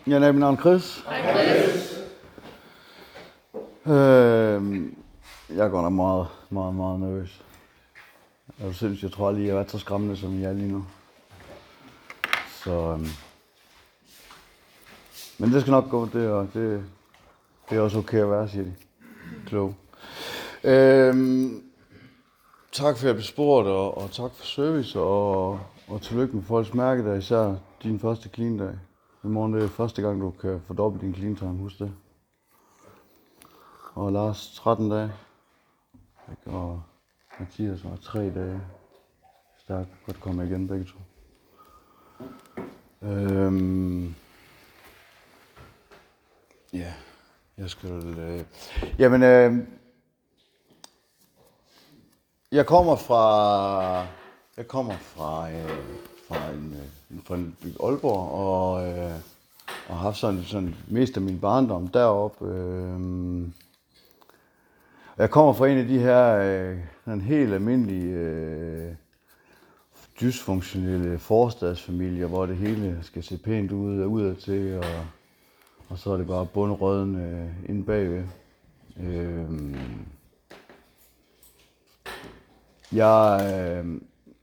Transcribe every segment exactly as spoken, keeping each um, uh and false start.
Jeg er mit navn Chris. Hej Chris. Øh, jeg går da meget, meget, meget nervøs. Er du sindssygt? Jeg tror aldrig, jeg har været så skræmmende, som jeg er lige nu. Så, øhm. Men det skal nok gå, det er, det, det er også okay at være, siger de. Klog. Øhm, tak for at jeg blev spurgt, og, og tak for service, og, og tillykke med folks mærkedag, især din første clean-dag. I morgen det er første gang, du kan fordoble din clean time, husk det. Og Lars, tretten dage. Og Mathias har tre dage. Stærkt. Godt komme igen, begge to. Øhm. Ja, jeg skal... Øh... Jamen, øh... jeg kommer fra... Jeg kommer fra, øh... fra en, øh... fra en by Aalborg, og, øh... og har haft sådan, sådan mest af min barndom deroppe. Øh... Jeg kommer fra en af de her øh, helt almindelige øh, dysfunktionelle forstadsfamilier, hvor det hele skal se pænt ud og udadtil, og, og så er det bare bundrøden øh, inde bagved. Øh, jeg, øh,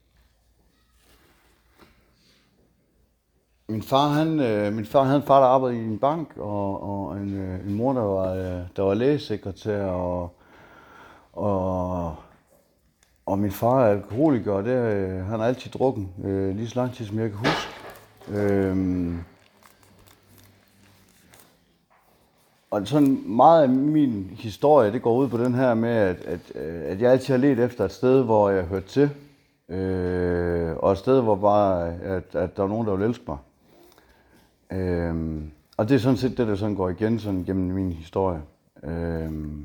min far, han, øh, min far havde en far, der arbejdede i en bank, og, og en, øh, en mor, der var, øh, der var lægesekretær, og Og, og min far er alkoholiker, og det, øh, han har altid drukket, øh, lige så lang tid, som jeg kan huske. Øhm, og sådan meget af min historie, det går ud på den her med, at, at, at jeg altid har let efter et sted, hvor jeg hørte til. Øh, og et sted, hvor bare, at, at der var nogen, der ville elske mig. Øhm, og det er sådan set det, der sådan går igen sådan gennem min historie. Øhm,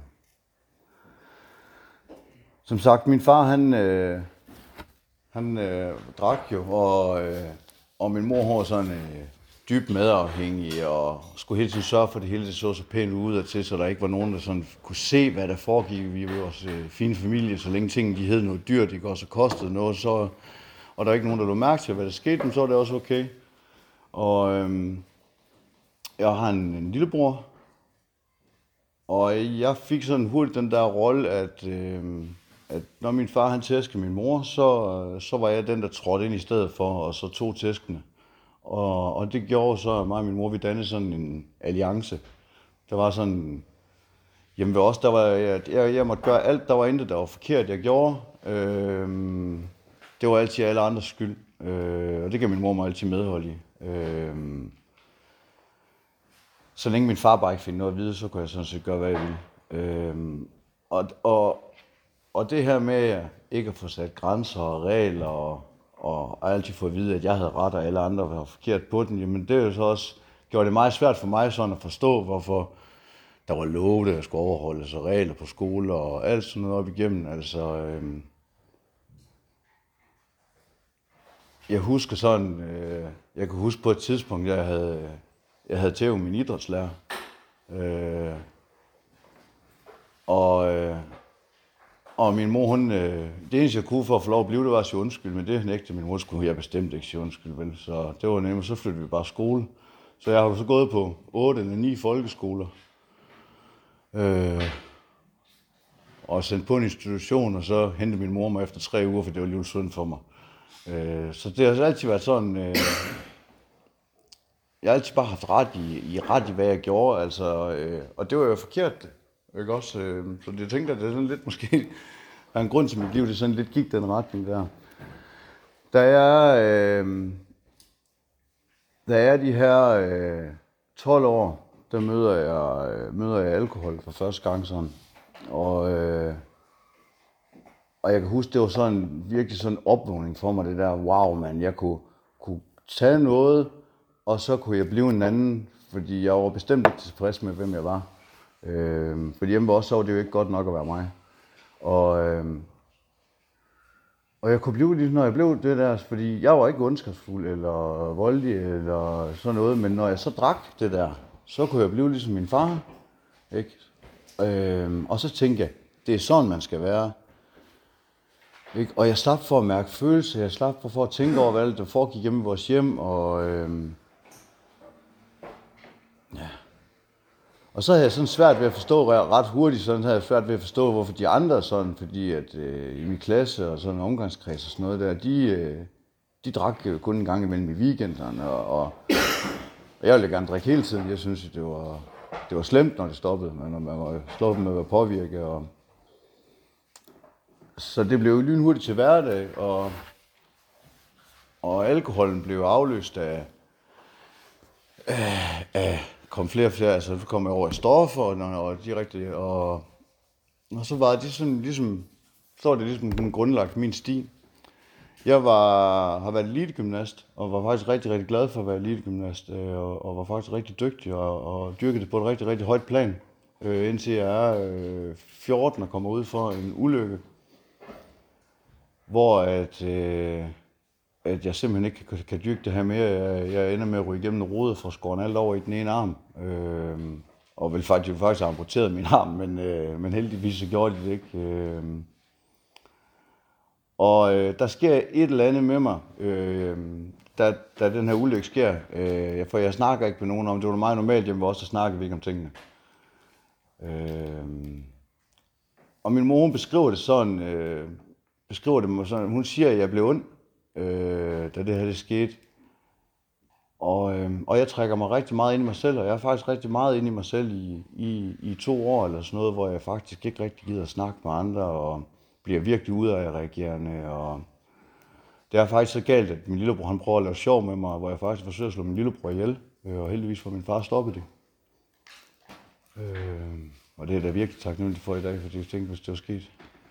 Som sagt, min far, han, øh, han øh, drak jo, og, øh, og min mor var sådan øh, dybt medafhængig, og skulle hele tiden sørge for, at det hele det så så pænt ud til, så der ikke var nogen, der sådan kunne se, hvad der foregik. Vi var vores øh, fine familie, så længe tingene de hed noget dyrt, ikke også kostede noget, så, og der var ikke nogen, der lå mærke til, hvad der skete, men så var det også okay. Og øh, jeg har en, en lillebror, og jeg fik sådan hurtigt den der rolle, at... Øh, at når min far han tæskede min mor, så, så var jeg den, der trådte ind i stedet for, og så tog tæskene. Og, og det gjorde så, at mig og min mor, vi dannede sådan en alliance. Der var sådan, hjemme ved os, der var, jeg, jeg, jeg måtte gøre alt, der var intet, der var forkert, jeg gjorde. Øhm, det var altid alle andres skyld, øh, og det kan min mor mig altid medholde i. Øhm, så længe min far bare ikke fik noget at vide, så kunne jeg sådan set gøre, hvad jeg ville. Øhm, og, og Og det her med ikke at få sat grænser og regler, og, og altid få at vide, at jeg havde ret, og alle andre var forkert på den, jamen det er jo så også, gjorde det meget svært for mig sådan at forstå, hvorfor der var love, der skulle overholdes, og regler på skole, og alt sådan noget op igennem. Altså, øhm, jeg husker sådan, øh, jeg kan huske på et tidspunkt, jeg havde, jeg havde tævet min idrætslærer, øh, og... Øh, Og min mor, hun, øh, det eneste jeg kunne for at få lov at blive, det var at sige undskyld, men det nægtede min mor, skulle jeg bestemt ikke sige undskyld, vel? Så det var nemt, så flyttede vi bare skole. Så jeg har så gået på otte eller ni folkeskoler, øh, og sendt på en institution, og så hentede min mor mig efter tre uger, for det var lidt synd for mig. Øh, så det har altid været sådan, øh, jeg har altid bare haft ret i, i ret i, hvad jeg gjorde, altså, øh, og det var jo forkert. Ikke også? Så jeg tænkte, at det er sådan lidt måske, der er en grund til mit liv, det sådan lidt gik den retning der. Da jeg, øh, da jeg er de her øh, tolv år, der møder jeg, øh, møder jeg alkohol for første gang sådan. Og, øh, og jeg kan huske, det var sådan virkelig sådan en opvågning for mig, det der, wow mand, jeg kunne, kunne tage noget, og så kunne jeg blive en anden, fordi jeg var bestemt ikke tilfreds med, hvem jeg var. Øh, fordi hjemme også, så var det jo ikke godt nok at være mig. Og, øh, og jeg kunne blive det, når jeg blev det der, fordi jeg var ikke ondskabsfuld eller voldelig eller sådan noget, men når jeg så drak det der, så kunne jeg blive ligesom min far. Ikke? Øh, og så tænkte jeg, det er sådan, man skal være. Ikke? Og jeg slap for at mærke følelser, jeg slap for at tænke over, hvad der foregik hjemme i vores hjem, og... Øh, Og så havde jeg sådan svært ved at forstå, ret hurtigt sådan havde jeg svært ved at forstå, hvorfor de andre sådan, fordi at øh, i min klasse og sådan en omgangskreds og sådan noget der, de, øh, de drak jo kun en gang imellem i weekenderne, og, og, og jeg ville gerne drikke hele tiden. Jeg synes, det var, det var slemt, når det stoppede, men når man var stoppet med at være påvirket. Og, så det blev jo lynhurtigt til hverdag, og, og alkoholen blev afløst af, af, af kom flere og flere, altså så kom jeg over i stoffer, og, og direkte, og, og så var det sådan, ligesom, så var det ligesom grundlagt min sti. Jeg var, har været elitegymnast, og var faktisk rigtig, rigtig glad for at være elitegymnast, og, og var faktisk rigtig dygtig, og, og dyrkede det på et rigtig, rigtig højt plan, øh, indtil jeg er øh, fjorten og kommer ud for en ulykke, hvor at, øh, at jeg simpelthen ikke kan, kan dyrke det her mere. Jeg, jeg ender med at ryge igennem en rode for skåren alt over i den ene arm. Øh, og vil faktisk, faktisk have amputeret min arm, men, øh, men heldigvis så gjorde de det ikke. Øh, og øh, der sker et eller andet med mig, øh, da, da den her ulykke sker. Øh, for jeg snakker ikke med nogen om det. Det var meget normalt hjemme også, så snakker vi ikke om tingene. Øh, og min mor beskriver det sådan, øh, beskriver det sådan, hun siger, at jeg blev ond, øh, da det her det skete. Og, øh, og jeg trækker mig rigtig meget ind i mig selv, og jeg er faktisk rigtig meget ind i mig selv i, i, i to år eller sådan noget, hvor jeg faktisk ikke rigtig gider at snakke med andre, og bliver virkelig udadreagerende. Og det er faktisk så galt, at min lillebror han prøver at lave sjov med mig, hvor jeg faktisk forsøger at slå min lillebror ihjel, øh, og heldigvis får min far stoppet det. Øh, og det er da virkelig taknemmelig for i dag, fordi jeg tænkte, hvis det var sket.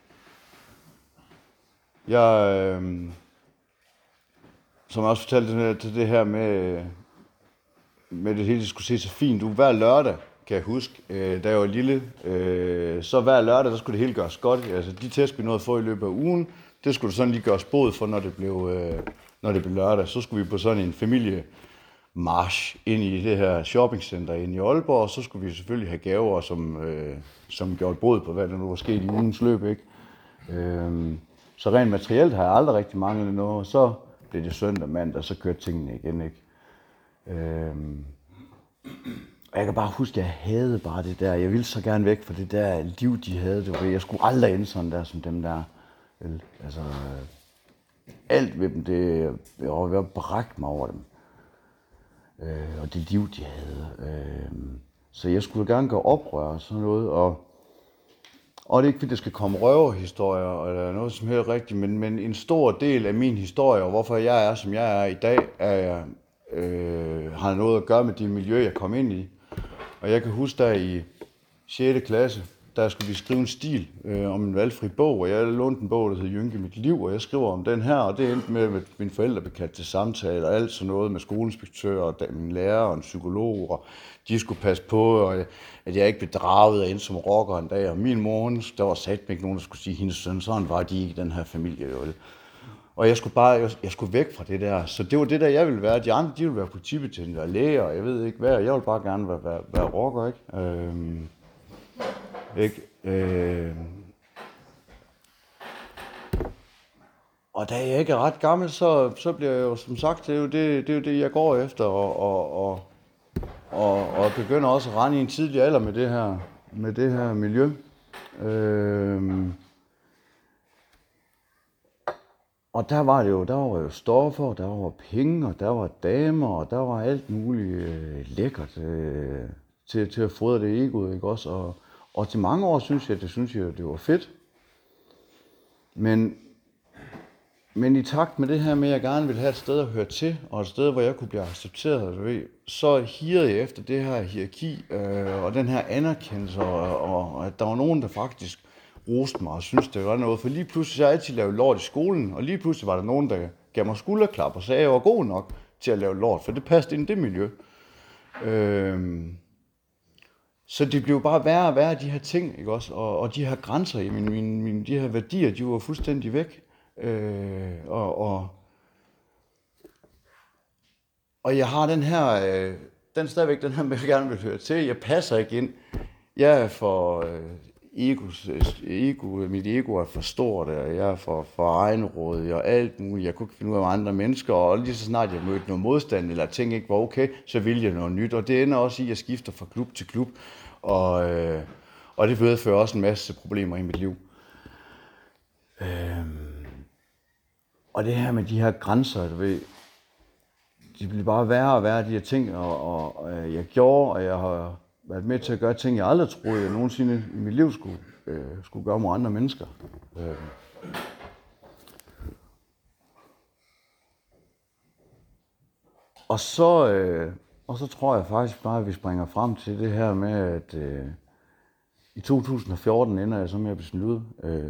Jeg, øh, som jeg også fortalte til det her med, med det hele, det skulle se så fint ud. Hver lørdag, kan jeg huske, øh, da jeg var lille, øh, så hver lørdag, der skulle det hele gøres godt. Altså de test, vi nåede at få i løbet af ugen, det skulle der sådan lige gøres bod for, når det blev, øh, når det blev lørdag. Så skulle vi på sådan en familiemarch ind i det her shoppingcenter inde i Aalborg, og så skulle vi selvfølgelig have gaver, som, øh, som gjorde bod på, hvad der nu var sket i ugens løb, ikke? Øh, så rent materielt har jeg aldrig rigtig manglet noget, og så blev det søndag mandag, og så kørte tingene igen, ikke? Øh, Jeg kan bare huske, at jeg havde bare det der. Jeg ville så gerne væk fra det der liv, de havde. Det var, jeg skulle aldrig ende sådan der, som dem der. Altså, alt ved dem, det, jeg var ved at brække mig over dem. Øh, og det liv, de havde. Øh, så jeg skulle gerne gøre oprør og sådan noget. Og, og det er ikke, fordi det skal komme røverhistorier eller noget som helst rigtigt, men, men en stor del af min historie, og hvorfor jeg er, som jeg er i dag, er, øh, har noget at gøre med det miljø, jeg kom ind i. Og jeg kan huske, der i sjette klasse, der skulle vi skrive en stil øh, om en valgfri bog, og jeg lånte en bog, der hed Jynke mit liv, og jeg skriver om den her, og det endte med, at mine forældre blev kaldt til samtale, og alt sådan noget med skoleinspektør, og min lærer og en psykolog, og de skulle passe på, og at jeg ikke blev draget af ind som rocker en dag, og min mor, der var satme ikke nogen, der skulle sige, hendes søn, sådan var de ikke i den her familie, jo. Og jeg skulle bare, jeg, jeg skulle væk fra det der, så det var det der, jeg ville være. De andre, de ville være politibetjente og læger, og jeg ved ikke hvad, jeg ville bare gerne være, være, være rocker, ikke? Øhm, ikke? Øhm. Og da jeg ikke er ret gammel, så, så bliver jeg jo, som sagt, det er jo det, det, er jo det jeg går efter, og, og, og, og, og begynder også at rende i en tidlig alder med det her, med det her miljø. Øhm. Og der var det jo, der var jo stoffer, der var penge, og der var damer, og der var alt muligt øh, lækkert øh, til, til at fodre det egoet, ikke også? Og, og til mange år synes jeg, det synes jeg, det var fedt. Men, men i takt med det her med, at jeg gerne ville have et sted at høre til, og et sted, hvor jeg kunne blive accepteret, så hirede jeg efter det her hierarki, øh, og den her anerkendelse, og, og at der var nogen, der faktisk roste mig og syntes, det var noget. For lige pludselig så jeg altid lavet lort i skolen, og lige pludselig var der nogen, der gav mig skulderklap og sagde, at jeg var god nok til at lave lort, for det passede ind i det miljø. Øhm, så det blev bare værre og værre, de her ting, ikke også? Og, og de her grænser i mine, mine, mine, de her værdier, de var fuldstændig væk. Øh, og, og, og jeg har den her, øh, den stadigvæk den her, jeg gerne vil høre til. Jeg passer ikke ind. Jeg er for... Øh, Ego, ego, mit ego er for stort, og jeg er for, for egenrådig og alt muligt. Jeg kunne ikke finde ud af andre mennesker, og lige så snart jeg mødte noget modstand, eller ting ikke var okay, så ville jeg noget nyt. Og det ender også i, at jeg skifter fra klub til klub. Og, øh, og det medfører også en masse problemer i mit liv. Øh, og det her med de her grænser, du ved, de bliver bare værre og værre, de her ting, og, og, og jeg gjorde, og jeg har været med til at gøre ting, jeg aldrig troede, jeg nogensinde i mit liv skulle, øh, skulle gøre mod andre mennesker. Øh. Og så, øh, og så tror jeg faktisk bare, at vi springer frem til det her med, at øh, i to tusind og fjorten ender jeg så med at blive smidt ud øh,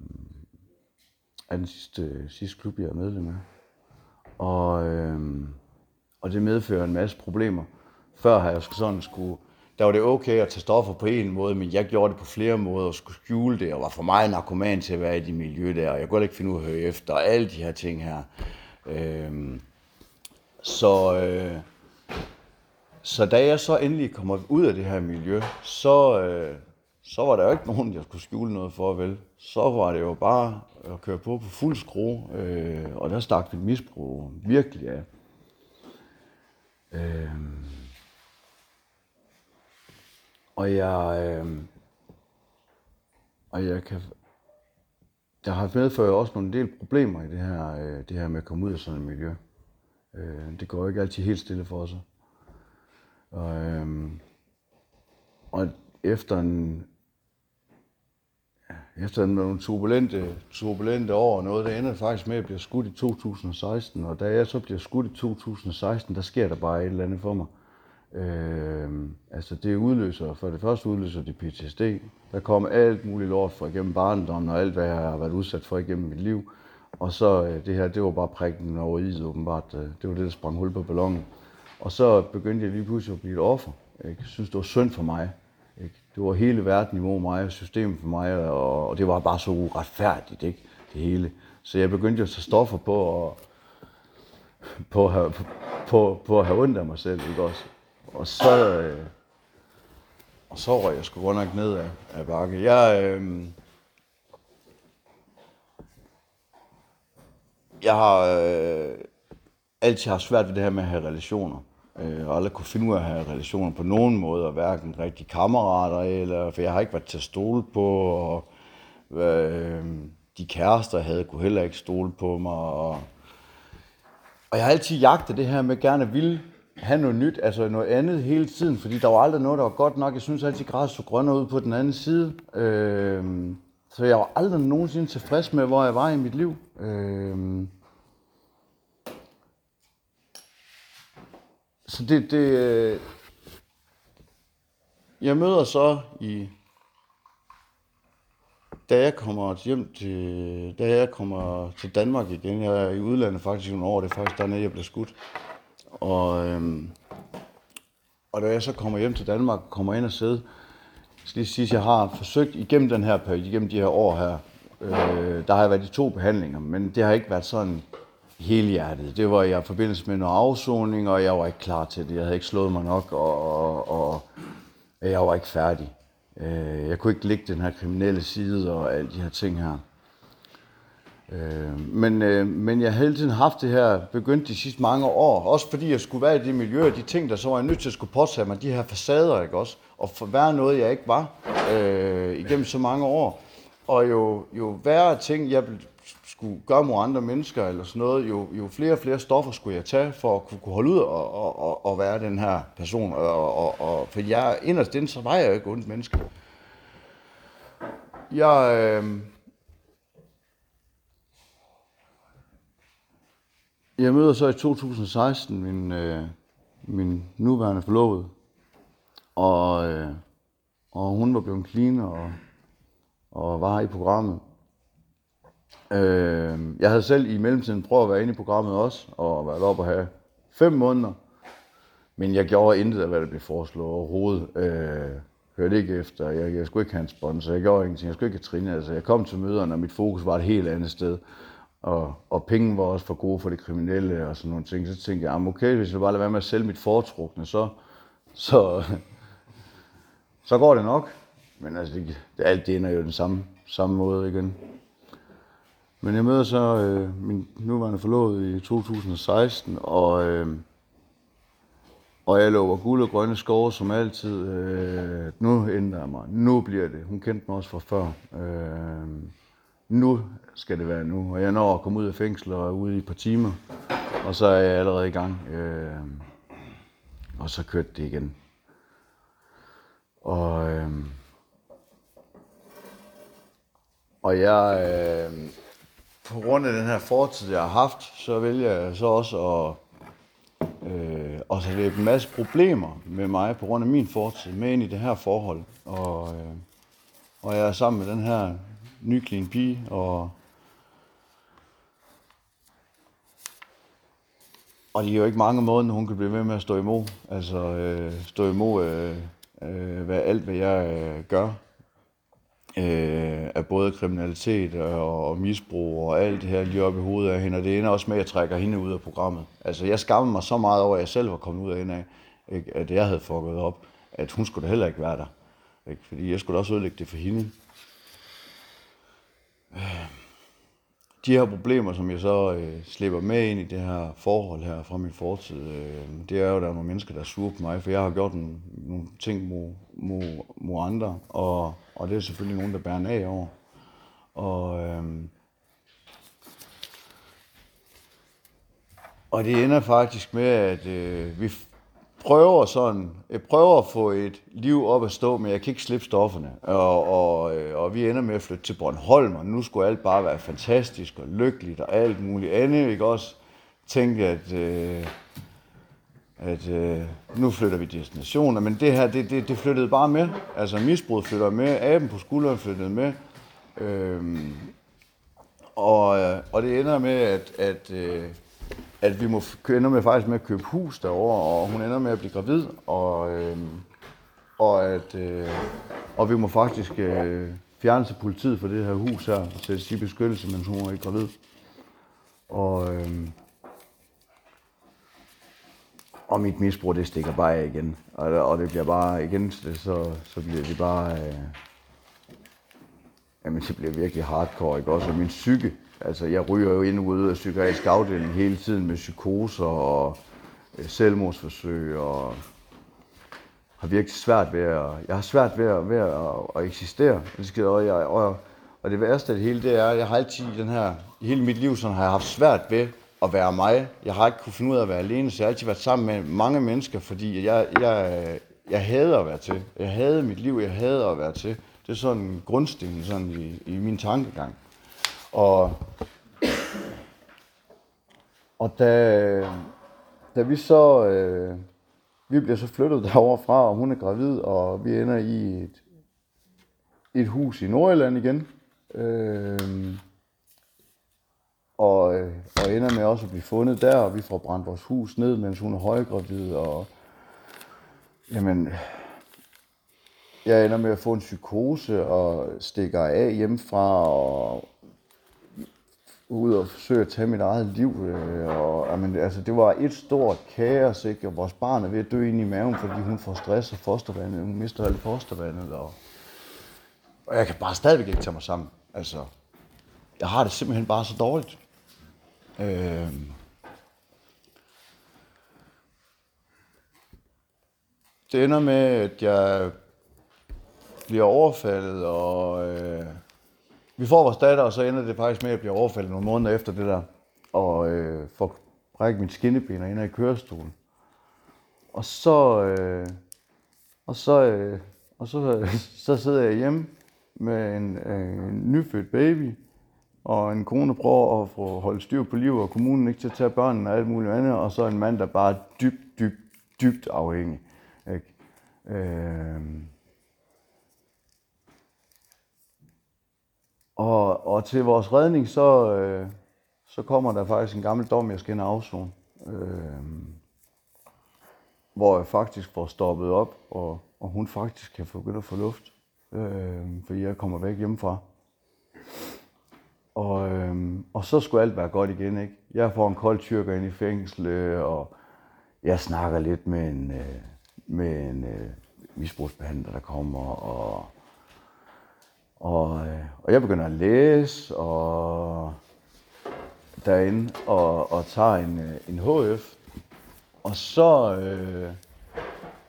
af den sidste, sidste klub, jeg er medlem af. Og, øh, og det medfører en masse problemer. Før har jeg sådan skulle, der var det okay at tage stoffer på en måde, men jeg gjorde det på flere måder og skulle skjule det, og var for mig narkoman til at være i det miljø der, og jeg kunne ikke finde ud af at høre efter, og alle de her ting her. Øh, Så, øh, så da jeg så endelig kommer ud af det her miljø, så, øh, så var der jo ikke nogen, jeg skulle skjule noget for, vel. Så var det jo bare at køre på på fuld skrue, øh, og der stak mit misbrug virkelig af. Øh, og jeg, øh, og jeg kan, der har medført også nogle del problemer i det her, øh, det her med at komme ud af sådan et miljø. Det går jo ikke altid helt stille for sig. Og, øhm, og efter en ja, efter en, nogle turbulente, turbulente år og noget, der ender faktisk med at blive skudt i to tusind og seksten. Og da jeg så bliver skudt i to tusind og seksten, der sker der bare et eller andet for mig. Øhm, altså det udløser, for det første udløser det P T S D. Der kommer alt muligt lort fra igennem barndommen og alt, hvad jeg har været udsat for igennem mit liv. Og så øh, det her, det var bare prikken over is åbenbart. Øh, det var det, der sprang hul på ballonen. Og så begyndte jeg lige pludselig at blive et offer. Ikke? Jeg synes, det var synd for mig. Ikke? Det var hele verden imod mig, og systemet for mig, og, og det var bare så uretfærdigt, ikke? Det hele. Så jeg begyndte at tage stoffer på, og, på, at have, på, på at have ondt af mig selv, ikke også? Og så, øh, og så røg jeg sgu godt nok ned af, af bakke. Jeg... Øh, Jeg har øh, altid haft svært ved det her med at have relationer. Øh, og aldrig kunne finde ud af at have relationer på nogen måde, hverken rigtige kammerater, eller, for jeg har ikke været til at stole på, og øh, de kærester, jeg havde, kunne heller ikke stole på mig. Og, og jeg har altid jagtet det her med gerne at ville have noget nyt, altså noget andet hele tiden, fordi der var aldrig noget, der var godt nok. Jeg synes altid, at græs så grønnere ud på den anden side. Øh, Så jeg var aldrig nogensinde tilfreds med, hvor jeg var i mit liv. Øhm. Så det, det... Øh. Jeg møder så i... Da jeg kommer hjem til... Da jeg kommer til Danmark igen, jeg er i udlandet faktisk nogle år, det er faktisk dernede, jeg blev skudt. Og, øhm. og da jeg så kommer hjem til Danmark, kommer ind og sidder, jeg skal lige sige, at jeg har forsøgt igennem den her periode, igennem de her år her, øh, der har jeg været i to behandlinger, men det har ikke været sådan helhjertet. Det var jeg i forbindelse med noget afsoning, og jeg var ikke klar til det. Jeg havde ikke slået mig nok, og, og, og jeg var ikke færdig. Øh, jeg kunne ikke ligge den her kriminelle side og alle de her ting her. Øh, men, øh, men jeg har hele tiden haft det her, begyndt de sidste mange år, også fordi jeg skulle være i det miljø, og de ting, der så var jeg nødt til at skulle påtage mig, de her facader, ikke også? Og for være noget, jeg ikke var øh, igennem så mange år. Og jo, jo værre ting, jeg skulle gøre mod andre mennesker eller sådan noget, jo, jo flere og flere stoffer skulle jeg tage for at kunne, kunne holde ud og, og, og, og være den her person. Og, og, og, for jeg inderst inde, så var jeg jo ikke ondt menneske. Jeg... Øh, Jeg møder så i to tusind og seksten min, øh, min nuværende forlovede, og, øh, og hun var blevet clean og, og var i programmet. Øh, jeg havde selv i mellemtiden prøvet at være inde i programmet også, og været oppe og have fem måneder, men jeg gjorde intet af, hvad der blev foreslået overhovedet. Øh, hørte ikke efter, jeg, jeg skulle ikke have en sponsor, jeg gjorde ingenting, jeg skulle ikke have Trine, altså jeg kom til møderne, og mit fokus var et helt andet sted. Og, og penge var også for gode for det kriminelle og sådan nogle ting. Så tænkte jeg, okay, hvis jeg bare lader være med at sælge mit foretrukne, så, så, så går det nok. Men altså, det, alt det ender jo den samme, samme måde igen. Men jeg møder så øh, min nuværende forlovede i to tusind og seksten, og, øh, Og jeg lover guld og grønne skove som altid. Øh, nu ændrer jeg mig. Nu bliver det. Hun kendte mig også fra før. Øh, nu skal det være nu. Og jeg når at komme ud af fængsel og er ude i et par timer. Og så er jeg allerede i gang. Øh, og så kørte det igen. Og, øh, og jeg, øh, på grund af den her fortid, jeg har haft, så vælger jeg så også at Øh, og så er det en masse problemer med mig på grund af min fortid med ind i det her forhold. Og, øh, og jeg er sammen med den her nyklin pige, og, og det er jo ikke mange måneder, hun kan blive ved med at stå imod. Altså øh, stå imod øh, øh, hvad, alt, hvad jeg øh, gør. Øh, af både kriminalitet og, og misbrug og alt det her lige op i hovedet af hende, og det ender også med, at jeg trækker hende ud af programmet. Altså, jeg skammer mig så meget over, at jeg selv var kommet ud af hende af, ikke? At jeg havde fucket op, at hun skulle da heller ikke være der, ikke? Fordi jeg skulle da også ødelægge det for hende. De her problemer, som jeg så øh, slipper med ind i det her forhold her fra min fortid, øh, det er jo, at der er nogle mennesker, der er sure på mig, for jeg har gjort nogle, nogle ting mod, mod, mod andre, og, og det er selvfølgelig nogen, der bærer en af over. Og, øh, og det ender faktisk med, at øh, vi prøver sådan, jeg prøver at få et liv op at stå, men jeg kan ikke slippe stofferne. Og, og, og vi ender med at flytte til Bornholm, og nu skulle alt bare være fantastisk og lykkeligt og alt muligt andet. Vi kan også tænke, at, øh, at øh, nu flytter vi destinationer, men det her, det, det, det flyttede bare med. Altså misbruget flytter med, aben på skulderen flyttede med. Øhm, og, og det ender med, at, at øh, at vi må ender med faktisk med at købe hus derovre, og hun ender med at blive gravid, og, øh, og, at, øh, og vi må faktisk øh, fjerne til politiet for det her hus her, og sætte i beskyttelse, mens hun er ikke gravid. Og, øh, og mit misbrug, det stikker bare af igen, og, og det bliver bare igen, så, så bliver det bare, øh, jamen det bliver virkelig hardcore, ikke også, og min psyke. Altså, jeg ryger jo ind og ud af psykiatrisk afdeling hele tiden med psykoser og øh, selvmordsforsøg, og har virkelig svært ved at, jeg har svært ved at, ved at, at eksistere. Og, jeg, og, og det værste af det hele, det er, at jeg har altid den her, i hele mit liv, sådan har jeg haft svært ved at være mig. Jeg har ikke kunnet finde ud af at være alene, så jeg har altid været sammen med mange mennesker, fordi jeg, jeg, jeg hader at være til. Jeg hader mit liv, jeg hader at være til. Det er sådan en grundsten sådan i, i min tankegang. Og, og da, da vi så, øh, vi bliver så flyttet derovre fra, og hun er gravid, og vi ender i et, et hus i Nordjylland igen, øh, og, og ender med også at blive fundet der, og vi får brændt vores hus ned, mens hun er højgravid, og jamen, jeg ender med at få en psykose, og stikker af hjemmefra, og ud og forsøge at tage mit eget liv, og amen, altså, det var et stort kaos, ikke? Og vores barn er ved at dø ind i maven, fordi hun får stress og fostervandet, hun mister alt fostervandet, og, og jeg kan bare stadigvæk ikke tage mig sammen, altså, jeg har det simpelthen bare så dårligt. Øh, det ender med, at jeg bliver overfaldet, og øh, vi får vores datter, og så ender det faktisk med, at jeg bliver overfaldet nogle måneder efter det der, og øh, får brækket mit skinneben og ender i kørestolen. Og så, øh, og så, øh, og så, så sidder jeg hjemme med en, øh, en nyfødt baby, og en kone prøver at få holdt styr på livet, og kommunen ikke til at tage børnene og alt muligt andet, og så en mand, der bare er dybt, dybt, dybt afhængig. Ikke? Øh, Og, og til vores redning, så, øh, så kommer der faktisk en gammel dom, jeg skal ind og afzone. Øh, hvor jeg faktisk får stoppet op, og, og hun faktisk kan få begynde at få luft. Øh, fordi jeg kommer væk hjemmefra. Og, øh, og så skulle alt være godt igen, ikke? Jeg får en kold tyrker ind i fængsel, og jeg snakker lidt med en, øh, med en øh, misbrugsbehandler, der kommer, og Og, og jeg begynder at læse og derinde og, og tager en, en H F. Og så, øh,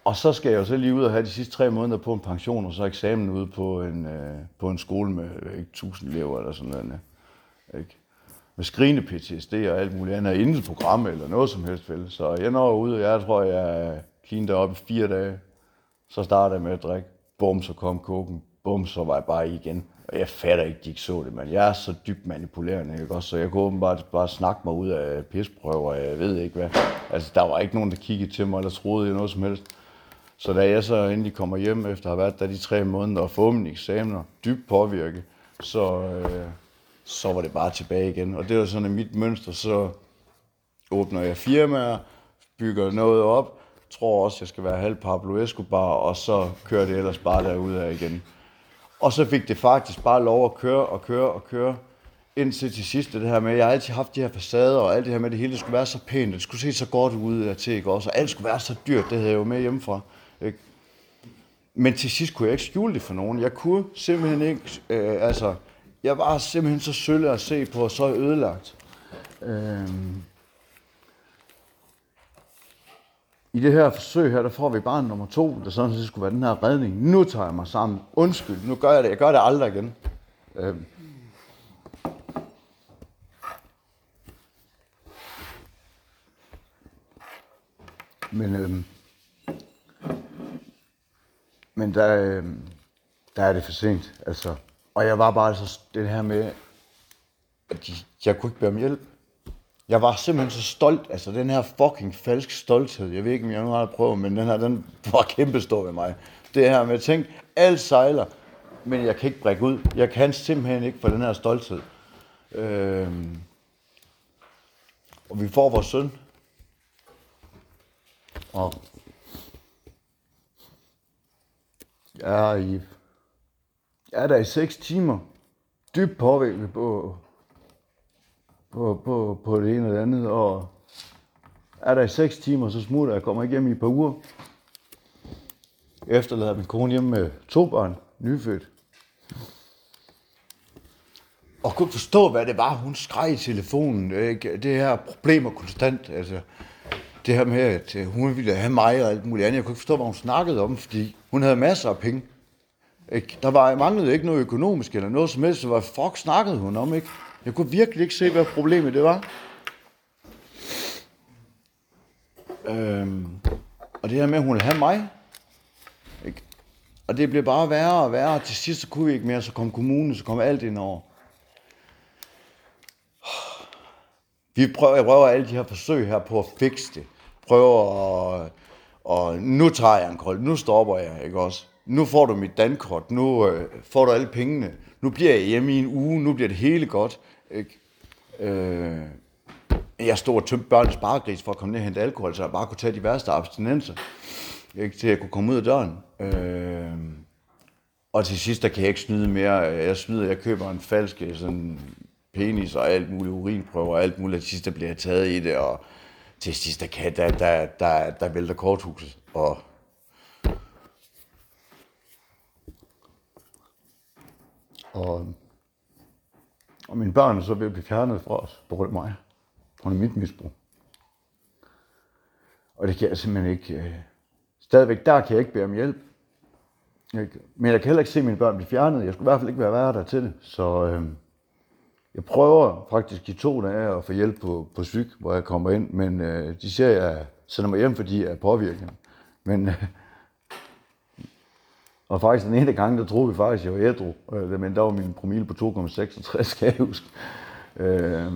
Og så skal jeg jo så lige ud og have de sidste tre måneder på en pension, og så eksamen ude på en, øh, på en skole med ikke, tusind elever eller sådan noget. Ikke? Med skrigende P T S D og alt muligt andet, intet program eller noget som helst vel. Så jeg når ud, og jeg tror, jeg er clean deroppe i fire dage. Så starter jeg med at drikke. Bum, så kom koken. Bum, så var jeg bare i igen. Og jeg fatter ikke, de ikke så det, men jeg er så dybt manipulerende, ikke også? Så jeg kunne åbenbart bare snakke mig ud af pisprøver, jeg ved ikke hvad. Altså, der var ikke nogen, der kiggede til mig eller troede noget som helst. Så da jeg så endelig kommer hjem efter at have været der de tre måneder og fået mine eksamener, dybt påvirket, så, øh, så var det bare tilbage igen. Og det var sådan mit mønster, så åbner jeg firmaer, bygger noget op, tror også, jeg skal være halv Pablo Escobar, og så kører det ellers bare derudad igen. Og så fik det faktisk bare lov at køre og køre og køre, indtil til sidst det her med, jeg har altid haft de her facader, og alt det her med, det hele det skulle være så pænt, det skulle se så godt ud til, ikke også? Og alt skulle være så dyrt, det havde jeg jo med hjemmefra. Ikke? Men til sidst kunne jeg ikke skjule det for nogen. Jeg kunne simpelthen ikke, øh, altså, jeg var simpelthen så sølle at se på, og så ødelagt. Øh, I det her forsøg her, der får vi barn nummer to, der sådan set skulle være den her redning. Nu tager jeg mig sammen. Undskyld, nu gør jeg det. Jeg gør det aldrig igen. Øh, Men, øhm, men der, øhm, der er det for sent, altså. Og jeg var bare så det her med, at jeg kunne ikke bære om hjælp. Jeg var simpelthen så stolt, altså den her fucking falsk stolthed. Jeg ved ikke, om jeg nu har prøvet, men den her, den var kæmpestor ved mig. Det her med at tænke, alt sejler, men jeg kan ikke brække ud. Jeg kan simpelthen ikke få den her stolthed. Øhm, og vi får vores søn. Og jeg er, i, jeg er der i seks timer, dybt påvirket på, på, på, på det ene og det andet, og er der i seks timer, så smutter jeg, kommer ikke hjem i et par uger. Jeg efterlader min kone hjemme med to børn, nyfødt. Og kunne ikke forstå, hvad det var, hun skreg i telefonen. Ikke? Det her problemer konstant, altså. Det her med, at hun ville have mig og alt muligt andet. Jeg kunne ikke forstå, hvad hun snakkede om, fordi hun havde masser af penge. Ikke? Der var, manglede ikke noget økonomisk eller noget som helst, så hvad fuck snakkede hun om, ikke? Jeg kunne virkelig ikke se, hvad problemet det var. Øhm, og det her med, at hun ville have mig. Ikke? Og det blev bare værre og værre, og til sidst så kunne vi ikke mere, så kom kommunen, så kom alt ind over. Vi prøver, jeg prøver alle de her forsøg her på at fikse det. Prøver at, og nu tager jeg en kold, nu stopper jeg, ikke også? Nu får du mit dankort, nu øh, får du alle pengene. Nu bliver jeg hjemme i en uge, nu bliver det hele godt, ikke? Øh, jeg stod og tømte børnens sparegris for at komme ned og hente alkohol, så jeg bare kunne tage de værste abstinenser, ikke? Til jeg kunne komme ud af døren. Øh, og til sidst, der kan jeg ikke snyde mere. Jeg snyder, jeg køber en falsk sådan penis og alt muligt, urinprøver og alt muligt. Til sidst, der bliver jeg taget i det, og til sidst, der, kan, der, der, der, der vælter korthuset. Og Og, og mine børn er så ved at blive fjernet fra os på grund af mig. Hun er mit misbrug. Og det kan jeg simpelthen ikke. Øh, stadigvæk der kan jeg ikke bede om hjælp. Jeg, men jeg kan heller ikke se mine børn blive fjernet. Jeg skulle i hvert fald ikke være værre der til det. Så øh, jeg prøver faktisk i to dage at få hjælp på, på psyk, hvor jeg kommer ind. Men øh, de siger, at jeg sender mig hjem, fordi jeg er påvirket. Men øh, Og faktisk den ene gang, der troede vi faktisk, at jeg var ædru. Øh, men der var min promille på to komma seksogtres, kan jeg huske. Øh,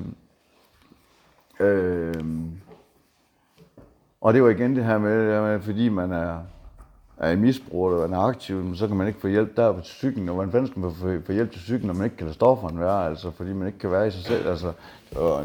øh, og det var igen det her med, det her med fordi man er, er i misbrug, og man er aktiv, så kan man ikke få hjælp der på cyklen. Og hvordan fanden skal man få, få hjælp til cyklen, når man ikke kan lade stofferne være, altså fordi man ikke kan være i sig selv. Altså, og,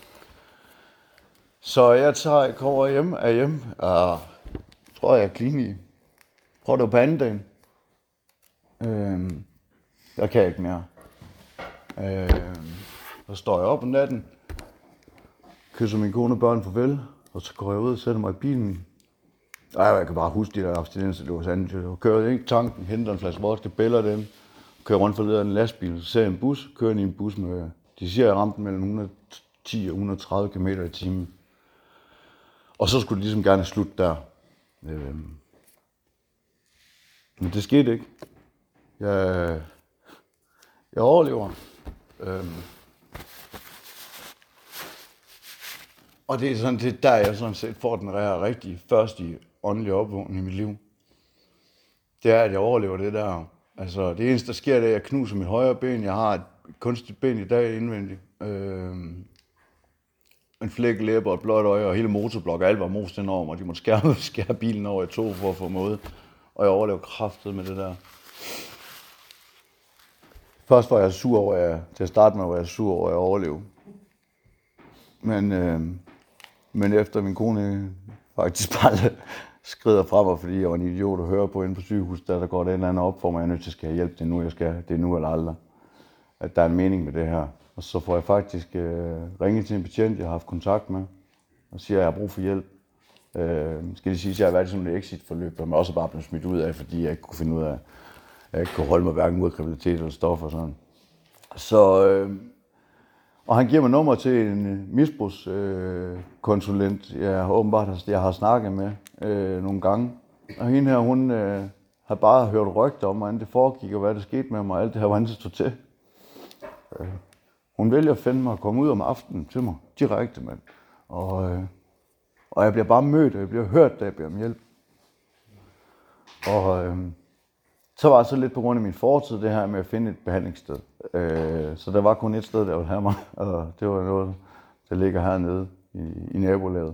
så jeg tager, jeg kommer hjem, er hjemme, og tror jeg er clean i. Prøv det på anden dagen. Øhm, der kan jeg ikke mere. Øhm, så står jeg op om natten, kysser min kone og børn farvel, og så går jeg ud og sætter mig i bilen. Ej, jeg kan bare huske de der abstinenser, det var sandt. Jeg kører ind i tanken, henter en flaske vodka, bæller dem, kører rundt for leder en lastbil, så ser jeg en bus, kører ind i en bus med, de siger, jeg ramte mellem et hundrede og ti og et hundrede og tredive kilometer i timen. Og så skulle det ligesom gerne slutte der. Øhm, Men det skete ikke. Jeg, jeg overlever. Øhm. Og det er sådan, det er der, jeg sådan set får den rigtig første åndelige opvågning i mit liv. Det er, at jeg overlever det der. Altså, det eneste, der sker, det er, at jeg knuser mit højre ben. Jeg har et kunstigt ben i dag indvendigt. Øhm. En flæk læber og et blåt øje, og hele motorblok, alt var most indover mig. De måtte skære, skære bilen over i to for at få måde. Og jeg overlever kraftet med det der. Først var jeg sur over, at jeg, til at starte med var jeg sur over, at jeg overlevede. Men, øh, men efter min kone faktisk bare skrider frem mig, fordi jeg var en idiot at høre på inde på sygehuset, der, der går det en eller anden op for mig, jeg er nødt til at skal have hjælp, det er nu, jeg skal, det er nu eller aldrig. At der er en mening med det her. Og så får jeg faktisk øh, ringet til en betjent, jeg har haft kontakt med, og siger, at jeg har brug for hjælp. Øh, skal de sige, at jeg har været i sådan et exit-forløb, som jeg også bare blevet smidt ud af, fordi jeg ikke kunne finde ud af, at jeg ikke kunne holde mig hverken ud af kriminalitet eller stoffer og sådan. Så, øh, og han giver mig nummer til en misbrugskonsulent, øh, jeg åbenbart jeg har snakket med øh, nogle gange. Og hende her, hun øh, har bare hørt rygter om, hvordan det foregik, og hvad der skete med mig, og alt det her, hvordan det stod til. Øh, hun vælger at finde mig og komme ud om aftenen til mig, direkte, mand. Og, øh, og jeg bliver bare mødt, og jeg bliver hørt, da jeg beder om hjælp. Og øh, så var det så lidt på grund af min fortid, det her med at finde et behandlingssted. Øh, så der var kun et sted, der ville have mig, og det var noget, der ligger hernede i, i nabolaget.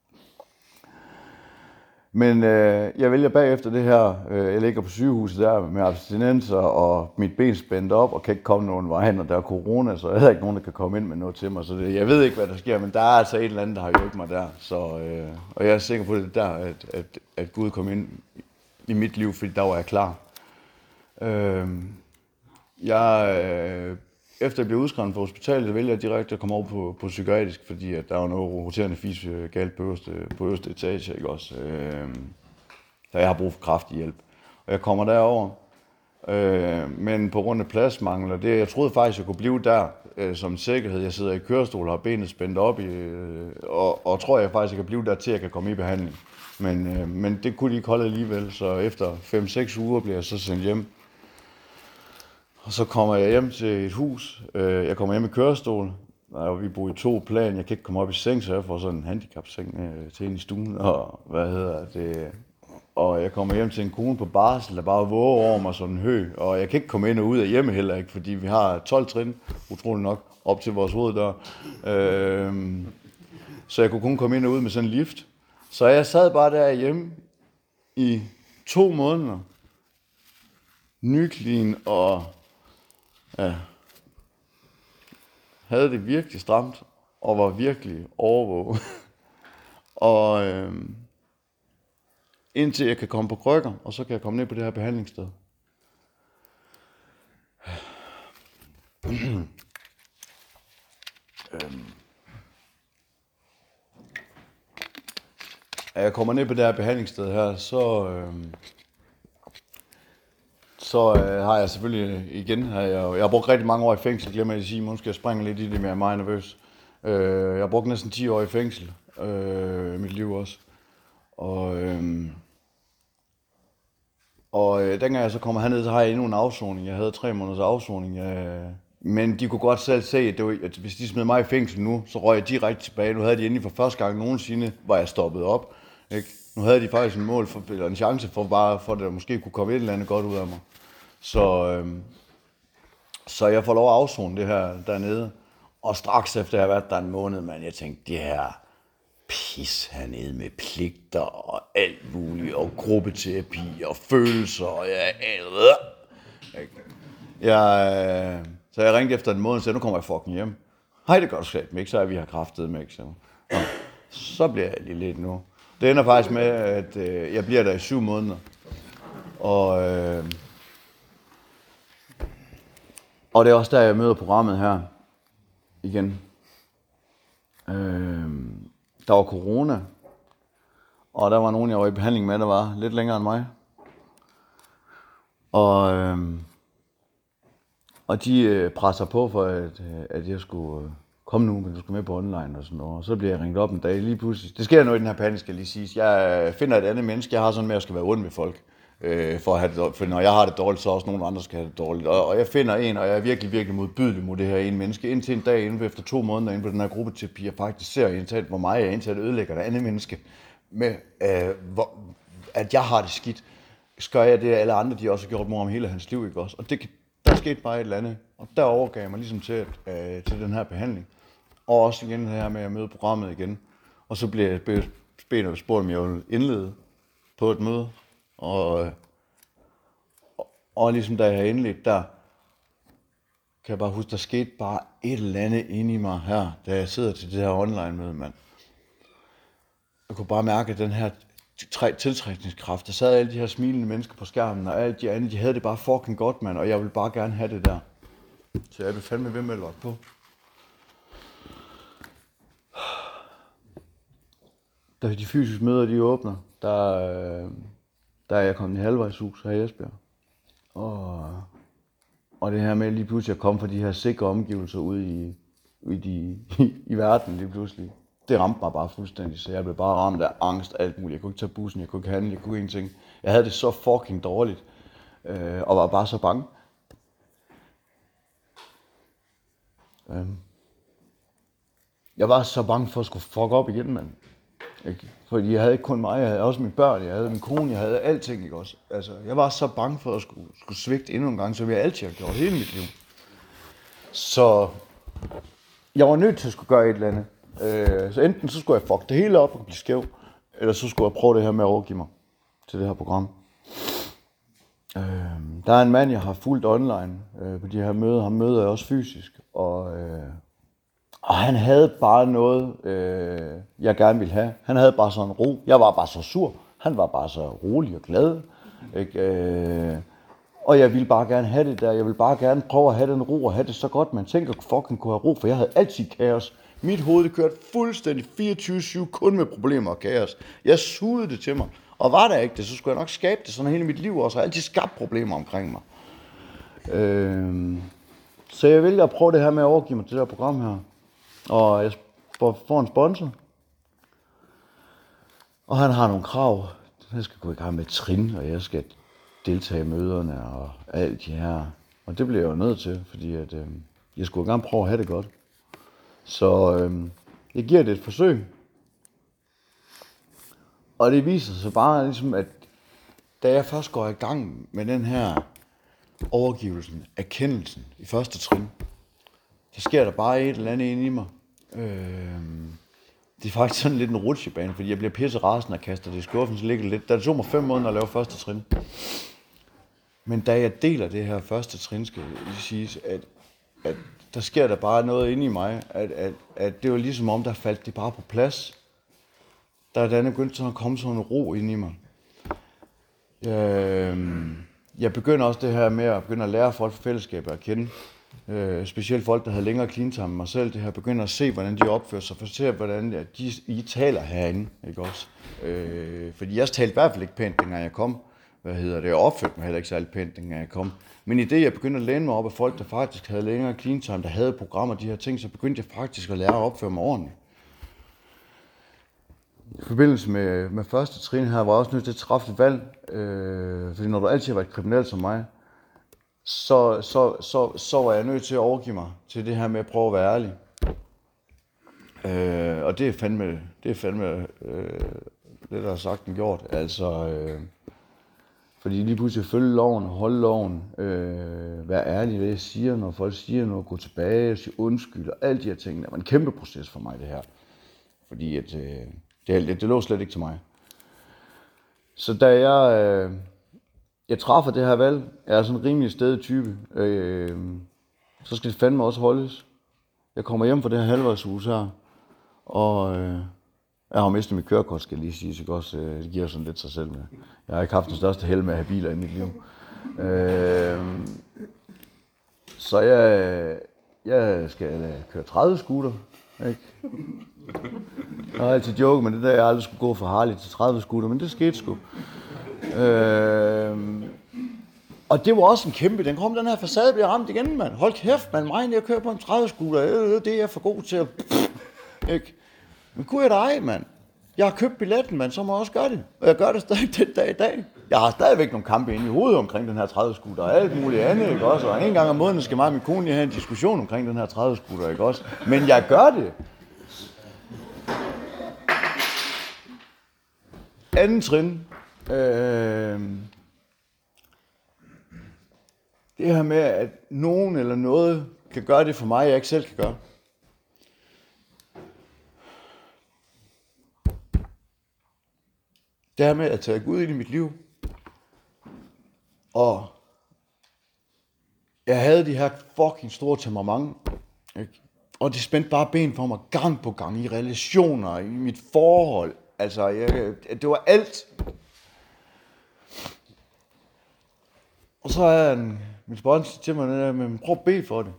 Men øh, jeg vælger bagefter det her, øh, jeg ligger på sygehuset der med abstinenser, og mit ben spændt op, og kan ikke komme nogen vej hen, og der er corona, så jeg har ikke nogen, der kan komme ind med noget til mig. Så det, jeg ved ikke, hvad der sker, men der er altså et eller andet, der har hjulpet mig der. Så, øh, og jeg er sikker på, det der, at, at, at Gud kom ind i mit liv, fordi der var jeg klar. Øh, jeg, øh, efter jeg blev udskrevet fra hospitalet, vælger jeg direkte at komme over på, på psykiatrisk, fordi at der var noget roterende fis galt på øverste, på øverste etage, ikke også? Øh, så jeg har brug for kraftig hjælp. Og jeg kommer derover, øh, men på grund af pladsmangel, og det, jeg troede faktisk, jeg kunne blive der øh, som sikkerhed. Jeg sidder i kørestol og har benet spændt op, i, øh, og, og tror jeg faktisk, jeg kan blive der til, at jeg kan komme i behandling. Men, øh, men det kunne de ikke holde alligevel, så efter fem seks uger bliver jeg så sendt hjem. Og så kommer jeg hjem til et hus. Jeg kommer hjem i kørestol, og vi bor i to plan. Jeg kan ikke komme op i seng, så jeg får sådan en handicapseng til ind i stuen. Og, hvad hedder det? Og jeg kommer hjem til en kone på barsel, der bare våger over mig sådan en hø. Og jeg kan ikke komme ind og ud af hjemme heller ikke, fordi vi har tolv trin, utroligt nok, op til vores hoveddør. Øhm, så jeg kunne kun komme ind og ud med sådan en lift. Så jeg sad bare derhjemme i to måneder. Nyklin og ja, havde det virkelig stramt og var virkelig overvåget. og øhm, indtil jeg kan komme på krykker, og så kan jeg komme ned på det her behandlingssted. øhm. Da jeg kommer ned på det her behandlingssted her, så øhm, Så øh, har jeg selvfølgelig igen, har jeg, jeg har brugt rigtig mange år i fængsel, glemmer jeg at sige, måske jeg springer lidt i det, men jeg er meget nervøs. Øh, jeg har brugt næsten ti år i fængsel, øh, mit liv også. Og, øh, og øh, dengang jeg så kommer herned, så har jeg endnu en afsoning. Jeg havde tre måneders afsoning, øh, men de kunne godt selv se, at, det var, at hvis de smed mig i fængsel nu, så røg jeg direkte tilbage. Nu havde de endelig for første gang nogensinde, var jeg stoppet op. Ikke? Nu havde de faktisk en mål for, eller en chance for, bare, for at der måske kunne komme et eller andet godt ud af mig. Så, øhm, så jeg får lov at afzone det her dernede. Og straks efter jeg har været der en måned, man, jeg tænkte, det her pis hernede med pligter og alt muligt, og gruppeterapi og følelser, og jeg... jeg så jeg ringte efter en måned og sagde, nu kommer jeg fucking hjem. Hej, det gør du slet ikke, så er vi har kraftet med, ikke? Så, så bliver jeg lige lidt nu. Det ender faktisk med, at øh, jeg bliver der i syv måneder. Og... Øh, Og det er også der, jeg møder programmet her igen. Øh, der var corona, og der var nogen, jeg var i behandling med, der var lidt længere end mig. Og, øh, og de øh, presser på for, at, at jeg skulle øh, komme nu, men du skulle med på online og sådan noget. Og så bliver jeg ringet op en dag lige pludselig. Det sker noget i den her panik, skal lige sige. Jeg finder et andet menneske, jeg har sådan med, at jeg skal være ond ved folk. Øh, for, at have det, dårligt. For når jeg har det dårligt, så også nogen andre skal have det dårligt. Og, og jeg finder en, og jeg er virkelig, virkelig modbydelig mod det her ene menneske. Indtil en dag, inden efter to måneder inde på den her gruppeterapi, jeg faktisk ser indtil, hvor meget jeg indtil ødelægger det andet menneske. Med, øh, hvor, at jeg har det skidt. Skal jeg det, alle andre, de også har gjort mor om hele hans liv, ikke også? Og det, der skete bare et eller andet. Og der overgav jeg mig ligesom til, at, øh, til den her behandling. Og også igen det her med at møde programmet igen. Og så blev jeg bedt og spurgt, om jeg ville indlede på et møde. Og, og, og ligesom da jeg indledte der, kan jeg bare huske, der skete bare et eller andet inde i mig her, da jeg sidder til det her online-møde, mand. Jeg kunne bare mærke, at den her tiltrækningskraft, der sad alle de her smilende mennesker på skærmen, og alle de andre, de havde det bare fucking godt, mand, og jeg ville bare gerne have det der. Så jeg blev fandme ved med at logge på. Da de fysiske møder, de åbner, der, der er jeg kommet i halvvejshus her i Esbjerg. Og, og det her med lige pludselig at komme fra de her sikre omgivelser ude i, ude i, de, i, i verden lige pludselig. Det ramte mig bare fuldstændig, så jeg blev bare ramt af angst, alt muligt. Jeg kunne ikke tage bussen, jeg kunne ikke handle, jeg kunne ingenting. Jeg havde det så fucking dårligt, øh, og var bare så bange. Øh. Jeg var så bange for at skulle fuck op igen, mand. Ikke? Fordi jeg havde ikke kun mig, jeg havde også mine børn, jeg havde min kone, jeg havde alting, ikke også? Altså, jeg var så bange for at skulle, skulle svigte endnu en gang, som jeg altid har gjort hele mit liv. Så jeg var nødt til at skulle gøre et eller andet. Øh, så enten så skulle jeg fuck det hele op og blive skæv, eller så skulle jeg prøve det her med at overgive mig til det her program. Øh, der er en mand, jeg har fulgt online øh, på de her møder, han møder jeg også fysisk, og... Øh, Og han havde bare noget, øh, jeg gerne ville have. Han havde bare sådan en ro. Jeg var bare så sur. Han var bare så rolig og glad. Ikke? Øh, og jeg ville bare gerne have det der. Jeg ville bare gerne prøve at have den ro og have det så godt, man tænker, at fucking kunne have ro, for jeg havde altid kaos. Mit hoved det kørte fuldstændig fireogtyve syv kun med problemer og kaos. Jeg sugede det til mig. Og var der ikke det, så skulle jeg nok skabe det sådan hele mit liv også. Jeg har altid skabt problemer omkring mig. Øh, så jeg ville at prøve det her med at overgive mig til det her program her. Og jeg får en sponsor, og han har nogle krav. Jeg skal gå i gang med trin, og jeg skal deltage i møderne og alt det her. Og det bliver jeg jo nødt til, fordi at, øh, jeg skulle gerne prøve at have det godt. Så øh, jeg giver det et forsøg. Og det viser sig bare ligesom, at da jeg først går i gang med den her overgivelsen, erkendelsen i første trin, så sker der bare et eller andet inde i mig. Øh, det er faktisk sådan lidt en rutsjebane, fordi jeg bliver pisse rasende og kaster det i skuffen, så ligger det lidt. Der tog mig fem måneder at lave første trin. Men da jeg deler det her første trin, skal jeg sige, at, at der sker der bare noget inde i mig, at, at, at det var ligesom om, der faldt det bare på plads. Der er den begyndt at komme sådan en ro ind i mig. Jeg, jeg begynder også det her med at begynde at lære folk fra fællesskaber at kende. Øh, specielt folk, der havde længere clean time med mig selv, det her begynder at se, hvordan de opfører sig, for at se, hvordan de, I taler herinde, ikke også? Øh, fordi jeg talte i hvert fald ikke pænt, dengang jeg kom. Hvad hedder det? Jeg opførte mig heller ikke særlig pænt, dengang jeg kom. Men i det, jeg begyndte at læne mig op af folk, der faktisk havde længere clean time, der havde programmer og de her ting, så begyndte jeg faktisk at lære at opføre mig ordentligt. I forbindelse med, med første trin her, var jeg også nødt til at træffe et valg, øh, fordi når du altid har været kriminel som mig, Så, så, så, så var jeg nødt til at overgive mig til det her med at prøve at være ærlig. Øh, og det er fandme, det er fandme øh, det, der er sagt og gjort. Altså, øh, fordi lige pludselig følge loven, holde loven, øh, være ærlig i det, jeg siger, når folk siger noget, gå tilbage, sige undskyld og alle de her ting. Det var en kæmpe proces for mig, det her. Fordi at, øh, det, det, det lå slet ikke til mig. Så da jeg... Øh, Jeg træffer det her valg, jeg er sådan en rimelig stedig type, øh, så skal det fandme også holdes. Jeg kommer hjem fra det her halvvejshus her, og øh, jeg har mistet mit kørekort, skal jeg lige sige, så også, øh, det giver sådan lidt sig selv med. Jeg har ikke haft den største held med at have biler i mit liv. Øh, så jeg, jeg skal køre tredive scooter, ikke? Jeg har altid joket med det der, jeg aldrig skulle gå fra Harley til tredive scooter, men det skete sgu. Øh, og det var også en kæmpe, den kom, den her facade bliver ramt igen, mand. Hold kæft, man, mig, jeg kører på en tredive scooter, det er jeg for god til at, pff, ikke? Men kunne jeg da ej, mand. Jeg har købt billetten, men så må jeg også gøre det. Og jeg gør det stadig den dag i dag. Jeg har stadigvæk nogle kampe inde i hovedet omkring den her tredive-scooter og alt muligt andet, ikke også? Og en gang om måneden skal mig og min kone have en diskussion omkring den her tredive-scooter, ikke også? Men jeg gør det. Anden trin. Øh, det her med, at nogen eller noget kan gøre det for mig, jeg ikke selv kan gøre. Det her med at tage Gud ind i mit liv. Og jeg havde de her fucking store temperament. Ikke? Og det spændte bare ben for mig gang på gang i relationer, i mit forhold. Altså, jeg, det var alt. Og så er en, min sponsor til mig, der, men prøv at bede for det.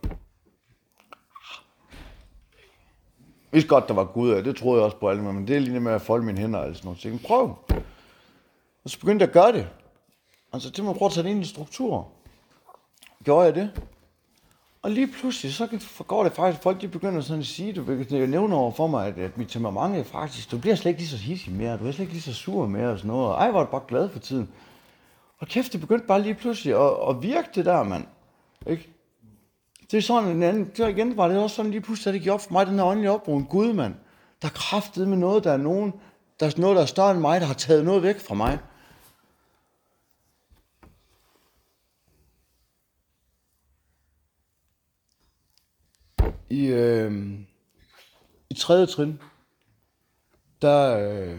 Jeg vidste godt, der var Gud, og det troede jeg også på alle, men det er lige med at folde mine hænder og sådan noget. Så jeg tænkte, prøv. Og så begyndte jeg at gøre det. Altså, det må jeg prøve at tage det ind i strukturer. Gjorde jeg det? Og lige pludselig, så går det faktisk, folk de begynder sådan at sige, du vil nævne over for mig, at, at mit temperament er faktisk, du bliver slet ikke lige så hissig mere, du er slet ikke lige så sur mere og sådan noget. Og ej, hvor er du bare glad for tiden. Og kæft, det begyndte bare lige pludselig at, at virke det der, mand. Ikke? Det er sådan en anden, det igen var det også sådan lige pludselig, at det gjorde op for mig, den her åndelige opbrug, en Gud, mand. Der er kraftet med noget, der er nogen, der er noget, der er større end mig, der har taget noget væk fra mig. I, øh, i tredje trin, der, øh,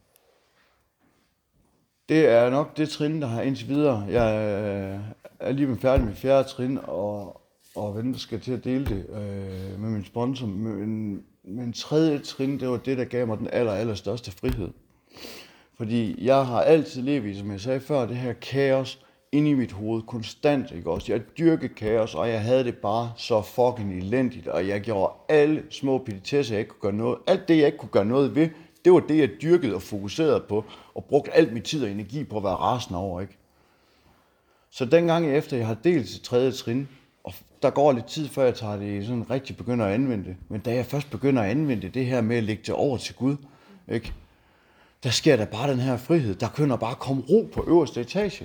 det er nok det trin, der har indtil videre. Jeg øh, er lige færdig med fjerde trin, og, og venter skal til at dele det øh, med min sponsor. Men, men tredje trin, det var det, der gav mig den aller, aller største frihed. Fordi jeg har altid levet, som jeg sagde før, det her kaos inde i mit hoved, konstant, ikke også? Jeg dyrkede kaos, og jeg havde det bare så fucking elendigt, og jeg gjorde alle små petitesser, jeg ikke kunne gøre noget. Alt det, jeg ikke kunne gøre noget ved, det var det, jeg dyrkede og fokuserede på, og brugte alt min tid og energi på at være rasende over, ikke? Så dengang efter jeg har delt til tredje trin, og der går lidt tid, før jeg tager det sådan rigtig begynder at anvende det, men da jeg først begynder at anvende det, det her med at lægge det over til Gud, ikke? Der sker der bare den her frihed, der begynder bare at komme ro på øverste etage.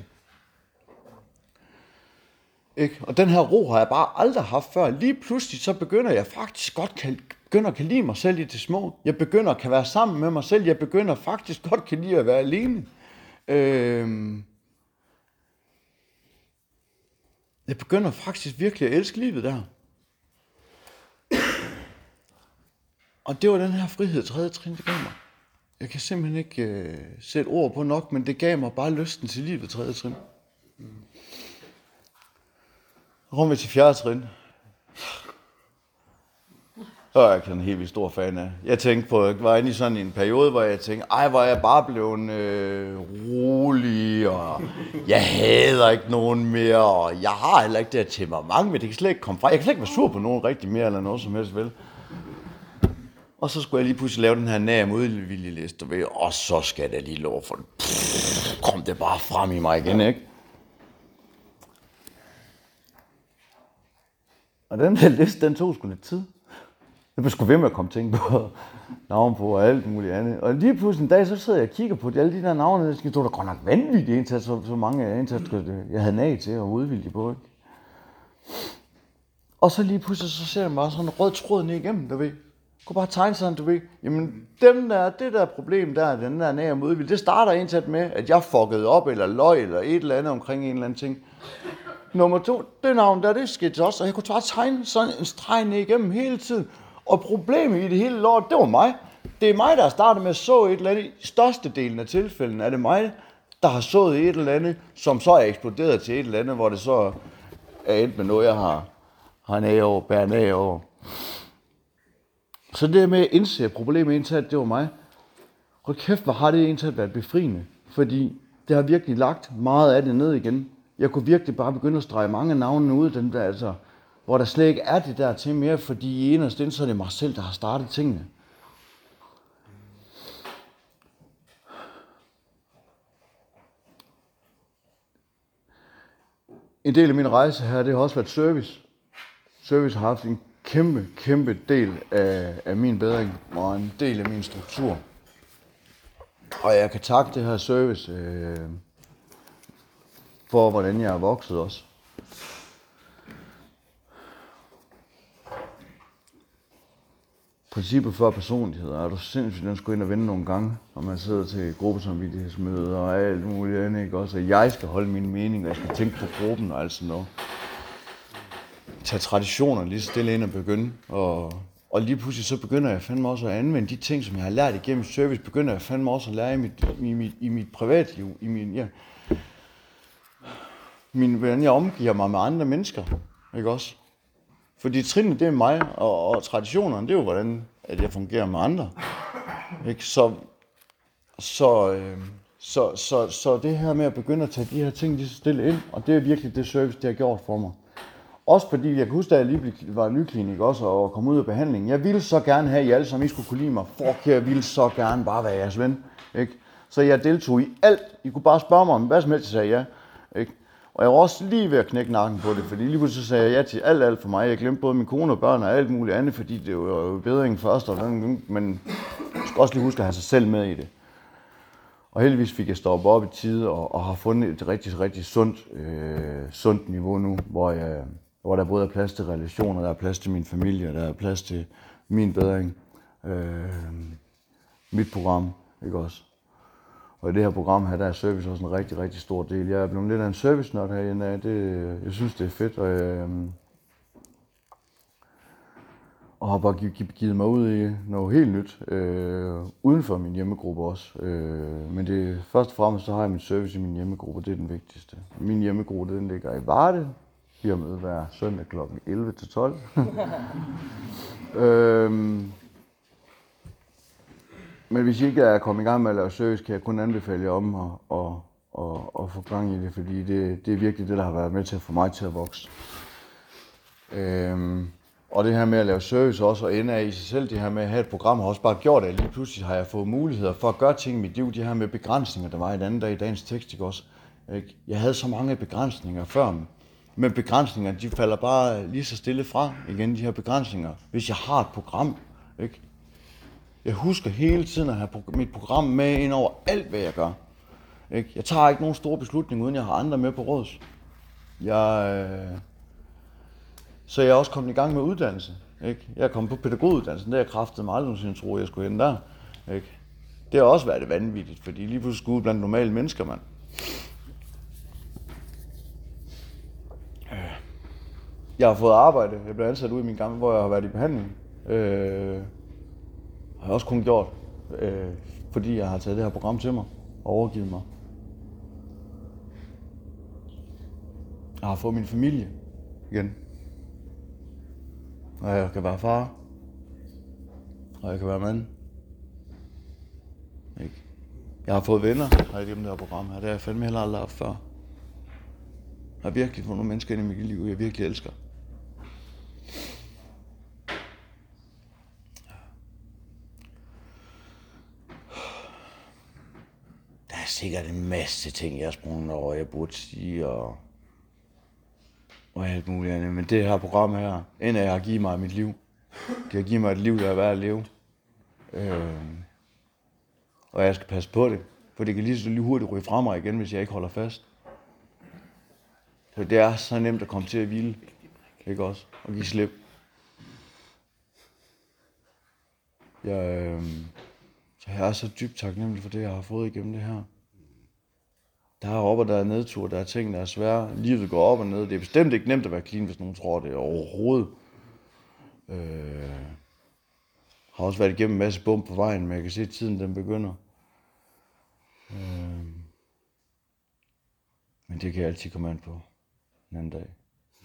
Ikke? Og den her ro har jeg bare aldrig haft før. Lige pludselig så begynder jeg faktisk godt kan, begynder at kan lide mig selv i det små. Jeg begynder at kan være sammen med mig selv. Jeg begynder faktisk godt kan lide at være alene. Øhm jeg begynder faktisk virkelig at elske livet der. Og det var den her frihed, tredje trin, det gav mig. Jeg kan simpelthen ikke øh, sætte ord på nok, men det gav mig bare lysten til livet, tredje trin. Rum vi til fjerde trin. Det er jeg en helt vildt stor fan af. Jeg tænkte på, jeg var inde i sådan en periode, hvor jeg tænkte, ej, hvor er jeg bare blevet øh, rolig, og jeg hader ikke nogen mere, og jeg har heller ikke det her temperament, men det kan slet ikke komme fra. Jeg kan slet ikke være sur på nogen rigtig mere, eller noget som helst, vel? Og så skulle jeg lige pludselig lave den her nær modviljeliste, og så skal jeg lige lov for det. Pff, kom det bare frem i mig igen, ikke? Og den der liste, den tog sgu lidt tid. Jeg blev sgu ved med at komme ting på navn på og alt muligt andet. Og lige pludselig en dag, så sidder jeg og kigger på de, alle de der navne, der stod der godt nok vanvittigt indsat, så, så mange indsat, jeg havde nag til og udvilje på, ikke? Og så lige pludselig, så ser jeg bare sådan en rød tråd ned igennem, du ved. Jeg kunne bare tegne sådan, du ved. Jamen, dem der, det der problem der, den der nag og modvilje, det starter indsat med, at jeg fuckede op, eller løg, eller et eller andet omkring en eller anden ting. Nummer to, det navn der, det skete også, og jeg kunne bare tegne sådan en streg ned igennem hele tiden. Og problemet i det hele lort, det var mig. Det er mig, der har startet med at så et eller andet. I størstedelen af tilfældene er det mig, der har sået et eller andet, som så er eksploderet til et eller andet, hvor det så er endt med noget, jeg har, har nag over, bærer nag over. Så det med at indse, at problemet indsat, det var mig. Hold kæft, hvor har det indsat været befriende. Fordi det har virkelig lagt meget af det ned igen. Jeg kunne virkelig bare begynde at strege mange af navnene ud, den der, altså, hvor der slet ikke er det der til mere, fordi i eneste ende, så er det mig selv, der har startet tingene. En del af min rejse her, det har også været service. Service har haft en kæmpe, kæmpe del af, af min bedring og en del af min struktur. Og jeg kan takke det her service øh, for, hvordan jeg er vokset også. Princippet for personligheder er du sindssygt, den skulle ind og vende nogle gange, og man sidder til gruppesamvittighedsmøder og alt muligt andet, ikke også? Og jeg skal holde mine meninger, jeg skal tænke på gruppen og alt sådan noget. Tag traditioner lige stille ind og begynde, og, og lige pludselig så begynder jeg fandme også at anvende de ting, som jeg har lært igennem service, begynder jeg fandme også at lære i mit, i mit, i mit privatliv, i min, ja, min, hvordan jeg omgiver mig med andre mennesker, ikke også? Fordi trinene, det er mig, og, og traditionerne, det er jo, hvordan at jeg fungerer med andre. Ikke? Så, så, øh, så, så, så det her med at begynde at tage de her ting lige så stille ind, og det er virkelig det service, det har gjort for mig. Også fordi, jeg kan huske, da jeg lige var nyklinik også, og kom ud af behandlingen. Jeg ville så gerne have, at I alle sammen I skulle kunne lide mig. For jeg ville så gerne bare være jeres ven. Ikke? Så jeg deltog i alt. I kunne bare spørge mig om hvad som helst, jeg sagde ja. Ikke? Og jeg var også lige ved at knække nakken på det, fordi lige pludselig sagde jeg ja til alt, alt for mig. Jeg glemte både min kone og børn og alt muligt andet, fordi det var jo bedring først og den, men jeg skal også lige huske at have sig selv med i det. Og heldigvis fik jeg stoppet op i tide og, og har fundet et rigtig, rigtig sundt, øh, sundt niveau nu, hvor, jeg, hvor der både er plads til relationer, der er plads til min familie, der er plads til min bedring, øh, mit program, ikke også? Og i det her program her, der er service også en rigtig, rigtig stor del. Jeg er blevet lidt af en service-nørd herinde. Det, jeg synes, det er fedt, og jeg og har bare givet mig ud i noget helt nyt, øh, uden for min hjemmegruppe også. Øh, men det, først og fremmest så har jeg min service i min hjemmegruppe, det er den vigtigste. Min hjemmegruppe, den ligger i Varde. Vi har møde hver søndag klokken elleve til tolv. øhm, Men hvis I ikke er kommet i gang med at lave service, kan jeg kun anbefale jer om at, at, at, at få gang i det, fordi det, det er virkelig det, der har været med til at få mig til at vokse. Øhm, og det her med at lave service også, og ende af i sig selv, det her med at have et program, har også bare gjort, at lige pludselig har jeg fået muligheder for at gøre ting i mit liv, de her med begrænsninger, der var i den anden dag i dagens tekst, ikke også? Jeg havde så mange begrænsninger før, men begrænsninger, de falder bare lige så stille fra igen, de her begrænsninger, hvis jeg har et program, ikke? Jeg husker hele tiden at have mit program med ind over alt, hvad jeg gør. Ikke? Jeg tager ikke nogen store beslutninger, uden jeg har andre med på råds. Jeg, øh... Så jeg er også kommet i gang med uddannelse. Ikke? Jeg er kommet på pædagoguddannelsen, der jeg kræftede mig aldrig nogensinde troede, jeg skulle hen der. Ikke? Det har også været det vanvittigt, fordi lige pludselig skulle ud blandt normale mennesker, mand. Jeg har fået arbejde. Jeg blev ansat ude i min gamle, hvor jeg har været i behandling. Øh... Jeg har også kun gjort, øh, fordi jeg har taget det her program til mig og overgivet mig. Jeg har fået min familie igen. Og jeg kan være far. Og jeg kan være mand. Ikke? Jeg har fået venner her igennem det her program her. Det har jeg fandme heller aldrig haft før. Jeg har virkelig fået nogle mennesker ind i mit liv, jeg virkelig elsker. Der er sikkert en masse ting, jeg har sprunget over, jeg burde sige, og, og alt muligt andet. Men det her program her, end af har givet mig mit liv. Det har givet mig et liv, der er værd at leve. Øh, og jeg skal passe på det, for det kan lige så lige hurtigt ryge fra mig igen, hvis jeg ikke holder fast. Så det er så nemt at komme til at hvile, ikke også? Og give slip. Jeg, øh, så jeg er så dybt taknemmelig for det, jeg har fået igennem det her. Der er op og der er nedtur, der er ting, der er svære. Livet går op og ned. Det er bestemt ikke nemt at være clean, hvis nogen tror det overhovedet. Øh, har også været igennem en masse bump på vejen, men jeg kan se, at tiden den begynder. Øh, men det kan jeg altid komme an på en anden dag.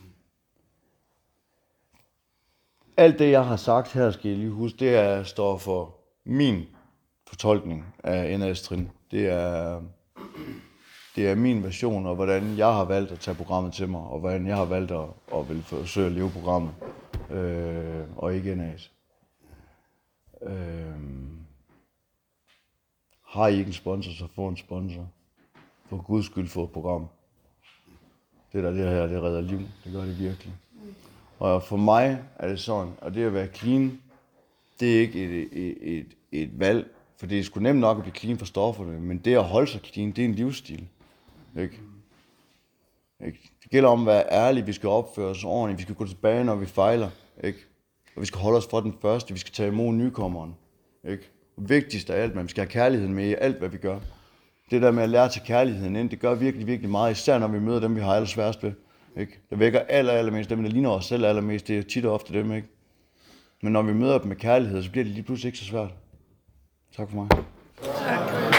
Alt det, jeg har sagt her, skal I lige huske, det er, står for min fortolkning af N A S-trin. Det er, det er min version, og hvordan jeg har valgt at tage programmet til mig, og hvordan jeg har valgt at, at vil forsøge at leve programmet, øh, og ikke N A S. Øh, har I ikke en sponsor, så få en sponsor. For Guds skyld få et program. Det der, det her, det redder liv. Det gør det virkelig. Og for mig er det sådan, og det at være clean, det er ikke et, et, et, et valg For det er sgu nemt nok at blive clean for stofferne, men det at holde sig clean, det er en livsstil. Ikke? Ikke? Det gælder om at være ærlig, vi skal opføre os ordentligt, vi skal gå tilbage, når vi fejler. Ikke? Og vi skal holde os for den første, vi skal tage imod nykommeren. Ikke? Og vigtigst af alt, man skal have kærligheden med i alt, hvad vi gør. Det der med at lære til kærligheden ind, det gør virkelig, virkelig meget, især når vi møder dem, vi har allersværest ved. Ikke? Det vækker aller, allermest dem, der ligner os selv allermest, det er tit og ofte dem, ikke? Men når vi møder dem med kærlighed, så bliver det lige pludselig ikke så svært. Tak for mig. Tak.